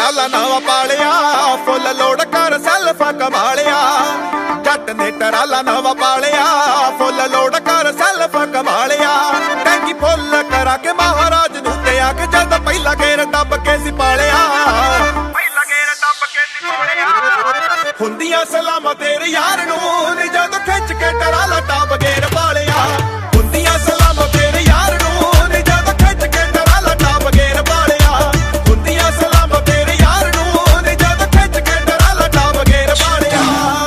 ਟਰਾਲਾ ਨਵਾਂ ਪਾਲਿਆ ਫੁੱਲ ਲੋੜ ਕਰ ਸੈਲਫਾ ਕਮਾਲਿਆ ਜੱਟ ਨੇ ਟਰਾਲਾ ਨਵਾਂ ਪਾਲਿਆ ਫੁੱਲ ਲੋੜ ਕਰ ਸੈਲਫਾ ਕਮਾਲਿਆ ਟੈਂਕੀ ਫੁੱਲ ਕਰਾ ਕੇ ਮਹਾਰਾਜ ਨੂੰ ਤੇ ਆ ਕੇ ਜਦ ਪਹਿਲਾ ਗੇਰ ਦੱਬ ਕੇ ਸੀ ਪਾਲਿਆ ਹੁੰਦੀਆਂ ਸਲਾਮਾਂ ਤੇਰੇ ਯਾਰ ਨੂੰ ਨੀ ਜਦੋਂ ਖਿੱਚ ਕੇ ਟਰਾਲਾ ਟੱਪ ਗੇਰ ਪਾਲਿਆ ਹੁੰਦੀਆਂ ਸਲਾਮਾਂ ਤੇਰੇ ਯਾਰ ਨੂੰ ਨੀ ਜਦੋਂ ਖਿੱਚ ਕੇ ਟਰਾਲਾ ਟੱਪ ਗੇਰ ਪਾਲਿਆ ਹੁੰਦੀਆਂ ਸਲਾਮਾਂ ਤੇਰੇ ਯਾਰ ਨੂੰ ਨੀ ਜਦੋਂ ਖਿੱਚ ਕੇ ਟਰਾਲਾ ਟੱਪ ਗੇਰ ਪਾਲਿਆ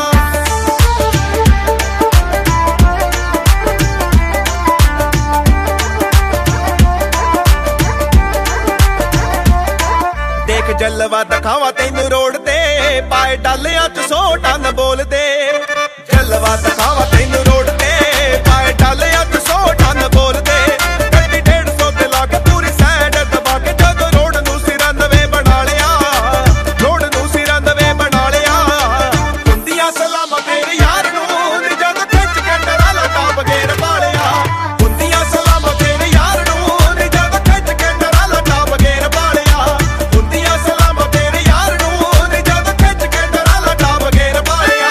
ਦੇਖ ਜਲਵਾ ਦਿਖਾਵਾ ਤੈਨੂੰ ਰੋਡ ਤੇ ਪਾਏ ਡਾਲਿਆਂ ਚ 100 ਟਨ ਬੋਲਦੇ ਜਲਵਾ ਦਿਖਾਵਾ ਤੈਨੂੰ ਰੋਡ ਤੇ ਪਾਏ ਡਾਲਿਆਂ ਚ 100 ਟਨ ਬੋਲਦੇ ਗੱਡੀ 150 ਤੇ ਲਾ ਕੇ ਪੂਰੀ ਸਾਈਡ ਦਬਾ ਕੇ ਜਦੋਂ ਰੋਡ ਨੂੰ 94 ਬਣਾ ਲਿਆ ਰੋਡ ਨੂੰ 94 ਬਣਾ ਲਿਆ ਹੁੰਦੀਆਂ ਸਲਾਮਾਂ ਤੇਰੇ ਯਾਰ ਨੂੰ ਨੀ ਜਦੋਂ ਖਿੱਚ ਕੇ ਟਰਾਲਾ ਟੱਪ ਗੇਰ ਪਾਲਿਆ ਹੁੰਦੀਆਂ ਸਲਾਮਾਂ ਤੇਰੇ ਯਾਰ ਨੂੰ ਨੀ ਜਦੋਂ ਖਿੱਚ ਕੇ ਟਰਾਲਾ ਟੱਪ ਗੇਰ ਪਾਲਿਆ ਹੁੰਦੀਆਂ ਸਲਾਮਾਂ ਤੇਰੇ ਯਾਰ ਨੂੰ ਨੀ ਜਦੋਂ ਖਿੱਚ ਕੇ ਟਰਾਲਾ ਟੱਪ ਗੇਰ ਪਾਲਿਆ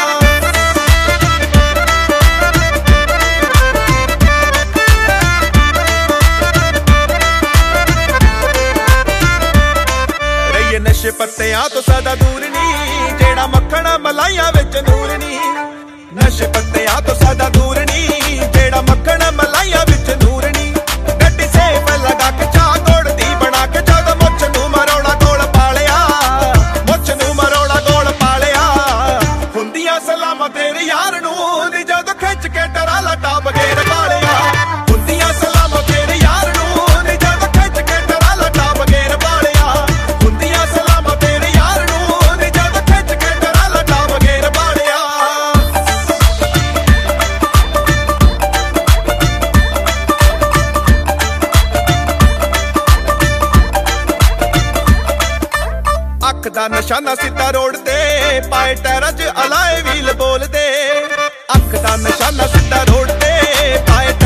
ਰਹੀਏ ਨਸ਼ੇ ਪੱਤਿਆਂ ਤੋਂ ਸਦਾ ਦੂਰ ਨੀ ਜਿਹੜਾ ਮੱਖਣ ਮਲਾਈਆਂ ਵਿੱਚ ਨੂਰ ਨੀ ਨਸ਼ੇ ਪੱਤਿਆਂ ਤੋਂ ਸਦਾ ਦੂਰ ਨੀ ਜਿਹੜਾ ਮੱਖਣ ਮਲਾਈਆਂ ਵਿੱਚ ਨੂਰ ਨੀ ਗੱਡੀ ਸੇਫ ਲਗਾ ਕੇ ਚਾਹ ਤੋੜਦੀ ਬਣਾ ਕੇ ਜਦ ਮੁੱਛ ਨੂੰ ਮਰੋੜਾ ਗੋਲ ਪਾਲਿਆ ਮੁੱਛ ਨੂੰ ਮਰੋੜਾ ਗੋਲ ਪਾਲਿਆ ਹੁੰਦੀਆਂ ਸਲਾਮਾਂ ਤੇਰੇ ਯਾਰ ਨੂੰ ਨੀ ਜਦੋਂ ਖਿੱਚ ਕੇ ਟਰਾਲਾ ਟੱਪ ਗੇਰ ਪਾਲਿਆ ਹੁੰਦੀਆਂ ਸਲਾਮਾਂ ਤੇਰੇ ਯਾਰ ਨੂੰ ਨੀ ਜਦੋਂ ਖਿੱਚ ਕੇ ਟਰਾਲਾ ਟੱਪ ਗੇਰ ਪਾਲਿਆ ਹੁੰਦੀਆਂ ਸਲਾਮਾਂ ਤੇਰੇ ਯਾਰ ਨੂੰ ਨੀ ਜਦੋਂ ਖਿੱਚ ਕੇ ਟਰਾਲਾ ਟੱਪ ਗੇਰ ਪਾਲਿਆ ਅੱਖ ਦਾ ਨਿਸ਼ਾਨਾ ਸਿੱਧਾ ਰੋਡ ਤੇ ਪਾਏ ਟਾਇਰਾਂ 'ਚ ਅਲਾਏ ਵੀਲ ਬੋਲਦੇ ਅੱਖ ਦਾ ਨਿਸ਼ਾਨਾ ਸਿੱਧਾ ਰੋਡ ਤੇ ਪਾਏ